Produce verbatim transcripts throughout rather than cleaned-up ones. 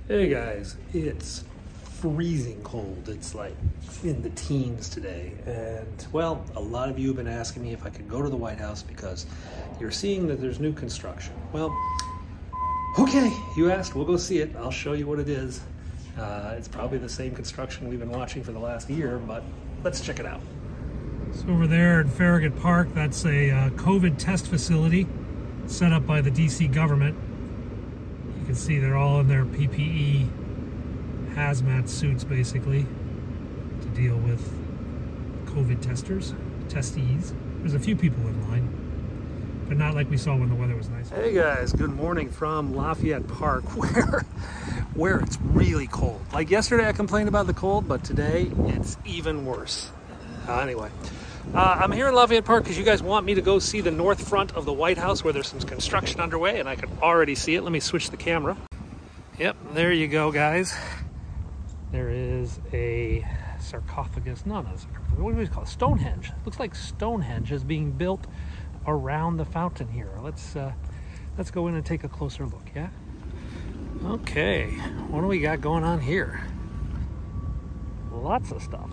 Hey guys, it's freezing cold. It's like in the teens today. And well, a lot of you have been asking me if I could go to the White House because you're seeing that there's new construction. Well, okay, you asked, we'll go see it. I'll show you what it is. Uh, it's probably the same construction we've been watching for the last year, but let's check it out. So over there at Farragut Park, that's a uh, COVID test facility set up by the D C government. You can see they're all in their P P E hazmat suits, basically, to deal with COVID testers, testees. There's a few people in line, but not like we saw when the weather was nice. Hey guys, good morning from Lafayette Park, where, where it's really cold. Like yesterday I complained about the cold, but today it's even worse. Uh, anyway, uh, I'm here in Lafayette Park because you guys want me to go see the north front of the White House where there's some construction underway, and I can already see it. Let me switch the camera. Yep, there you go, guys. There is a sarcophagus, no, not a sarcophagus, what do we call it? Stonehenge. It looks like Stonehenge is being built around the fountain here. Let's, uh, let's go in and take a closer look, yeah? Okay, what do we got going on here? Lots of stuff.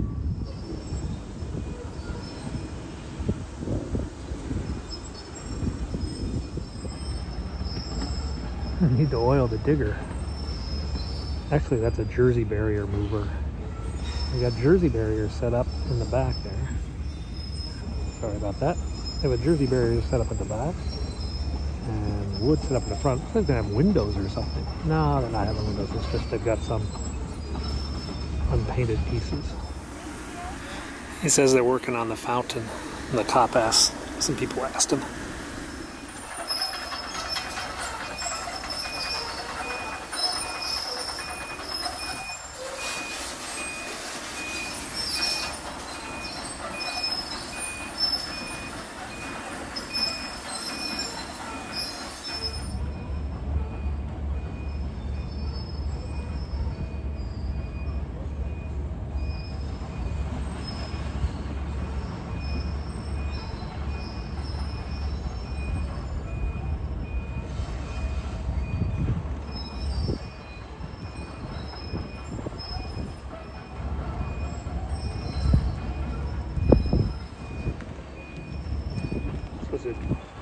I need to oil the digger. Actually, that's a Jersey barrier mover. We got Jersey barriers set up in the back there. Sorry about that. They have a Jersey barrier set up at the back and wood set up in the front. Looks like they have windows or something. No, they're not having windows. It's just they've got some unpainted pieces. He says they're working on the fountain. The cop asked, some people asked him. Was it?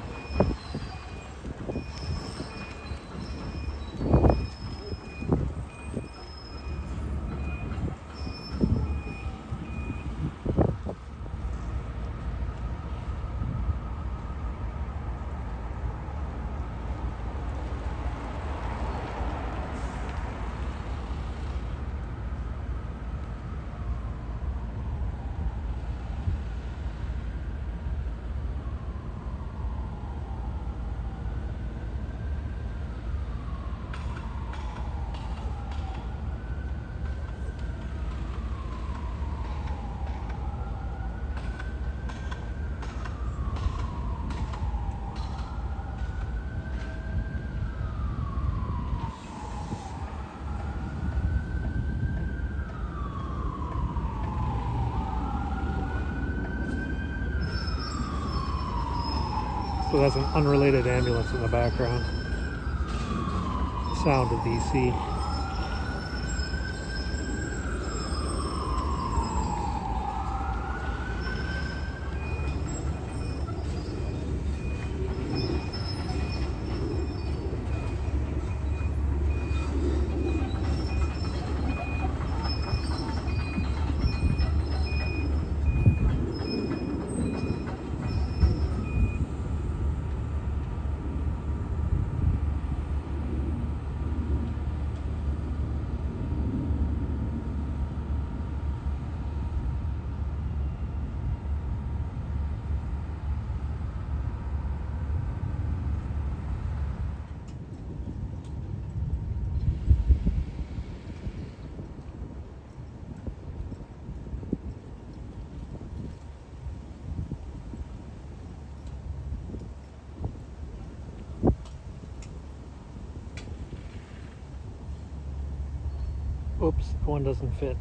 So that's an unrelated ambulance in the background. Sound of D C. Oops, one doesn't fit.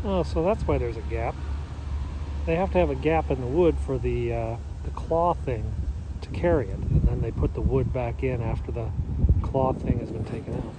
Oh, so that's why there's a gap. They have to have a gap in the wood for the uh, the claw thing to carry it, and then they put the wood back in after the claw thing has been taken out.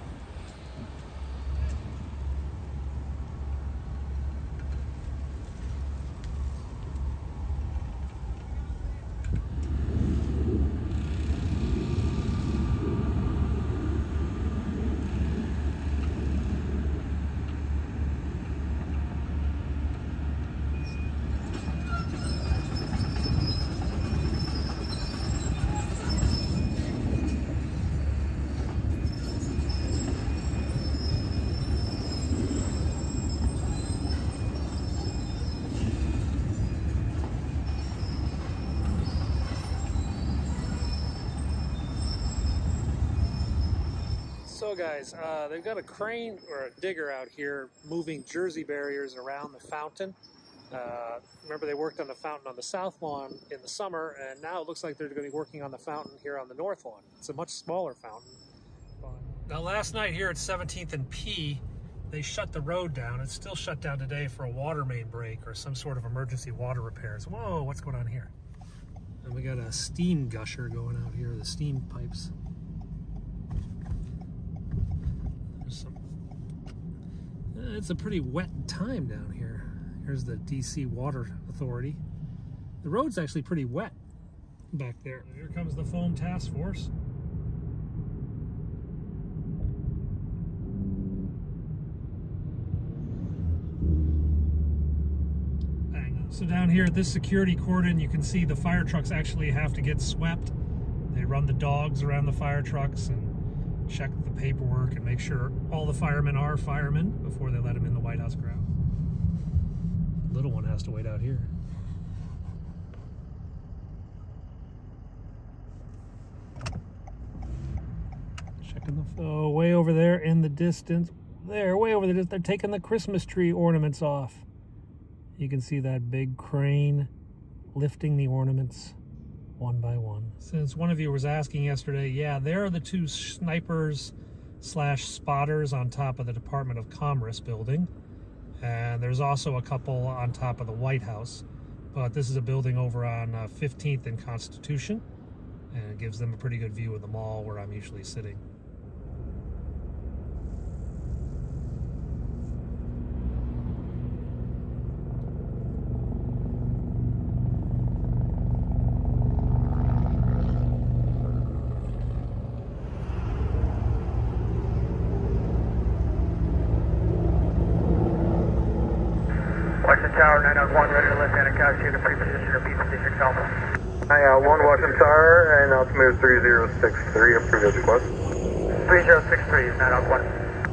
So guys, uh, they've got a crane or a digger out here moving Jersey barriers around the fountain. Uh, remember, they worked on the fountain on the south lawn in the summer, and now it looks like they're going to be working on the fountain here on the north lawn. It's a much smaller fountain. Now last night here at seventeenth and P, they shut the road down. It's still shut down today for a water main break or some sort of emergency water repairs. Whoa, what's going on here? And we got a steam gusher going out here, the steam pipes. Some, uh, it's a pretty wet time down here. Here's the D C Water Authority. The road's actually pretty wet back there. Here comes the foam task force. Bang. So down here at this security cordon, you can see the fire trucks actually have to get swept. They run the dogs around the fire trucks and check the paperwork and make sure all the firemen are firemen before they let them in the White House grounds. Little one has to wait out here. Checking the, oh, way over there in the distance. There, way over there, they're taking the Christmas tree ornaments off. You can see that big crane lifting the ornaments one by one. Since one of you was asking yesterday, yeah, there are the two snipers slash spotters on top of the Department of Commerce building. And there's also a couple on top of the White House. But this is a building over on uh, fifteenth and Constitution. And it gives them a pretty good view of the mall where I'm usually sitting. Washington Tower, nine oh one, ready to lift and couch here to pre-position or B-position Alpha. nine oh one, Washington Tower, and altimeter three zero six three, approve as request. three zero six three, nine oh one.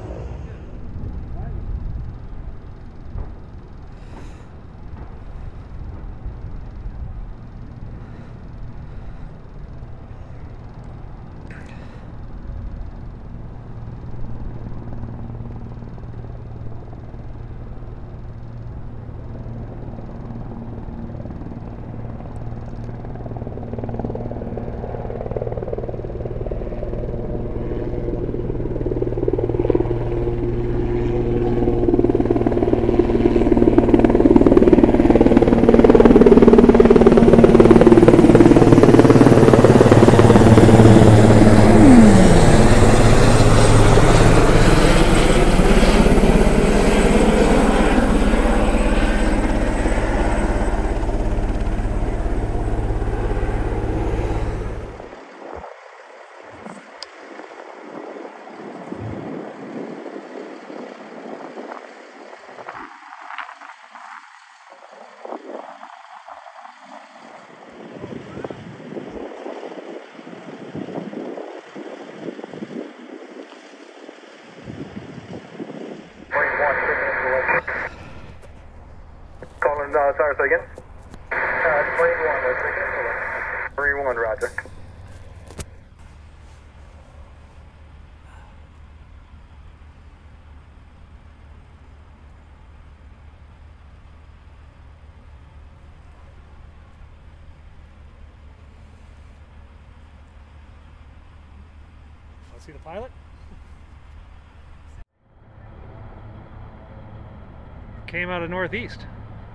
Calling, uh, sorry, say again? Uh, twenty-one, let's begin. three one, roger. Want to see the pilot? came out of northeast.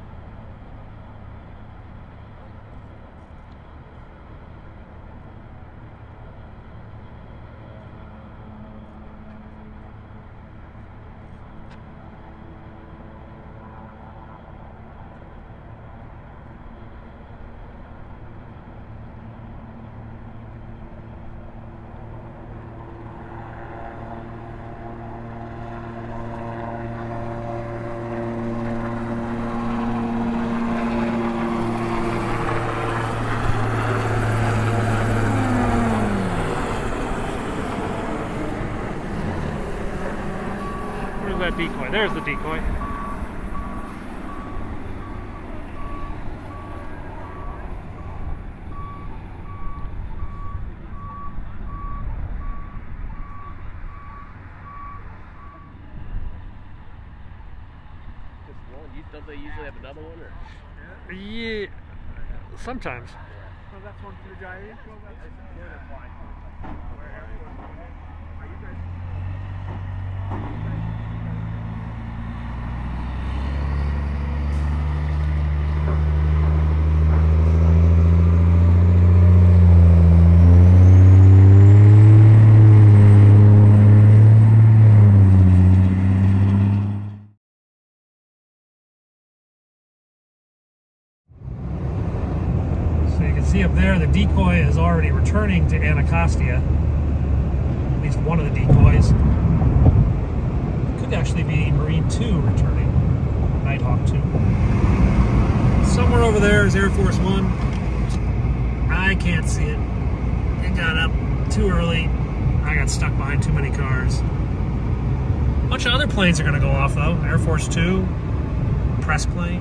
That decoy. There's the decoy. Just one. You don't they usually have another one, or? Yeah, sometimes. So that's one for the guy. Well, that's Are you guys? See up there, the decoy is already returning to Anacostia. At least one of the decoys. It could actually be Marine two returning. Nighthawk two. Somewhere over there is Air Force One. I can't see it. It got up too early. I got stuck behind too many cars. A bunch of other planes are going to go off though. Air Force Two, press plane.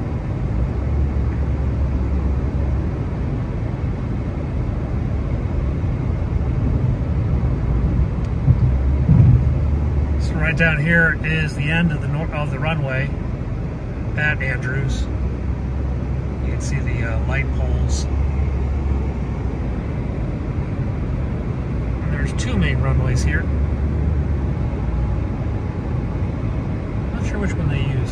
Right down here is the end of the nor of the runway at Andrews. You can see the uh, light poles. And there's two main runways here. Not sure which one they use.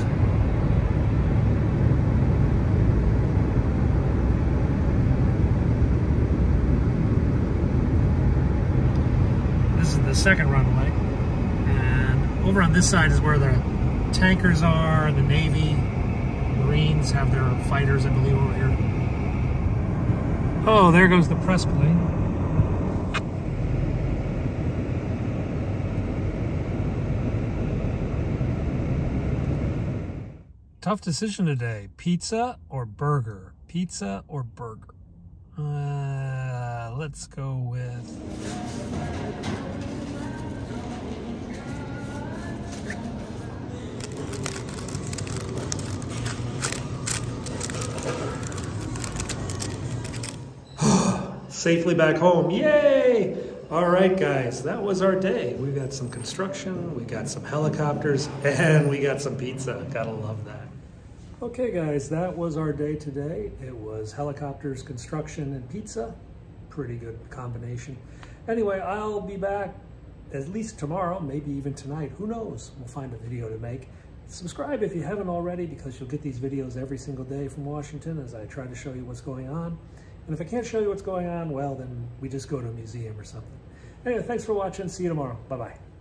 This is the second runway. Over on this side is where the tankers are, the Navy, Marines have their fighters, I believe, over here. Oh, there goes the press plane. Tough decision today. Pizza or burger? Pizza or burger? Uh, let's go with... Safely back home. Yay! All right, guys, that was our day. We got some construction, we got some helicopters, and we got some pizza. Gotta love that. Okay, guys, that was our day today. It was helicopters, construction, and pizza. Pretty good combination. Anyway, I'll be back at least tomorrow, maybe even tonight. Who knows? We'll find a video to make. Subscribe if you haven't already, because you'll get these videos every single day from Washington as I try to show you what's going on. And if I can't show you what's going on, well, then we just go to a museum or something. Anyway, thanks for watching. See you tomorrow. Bye-bye.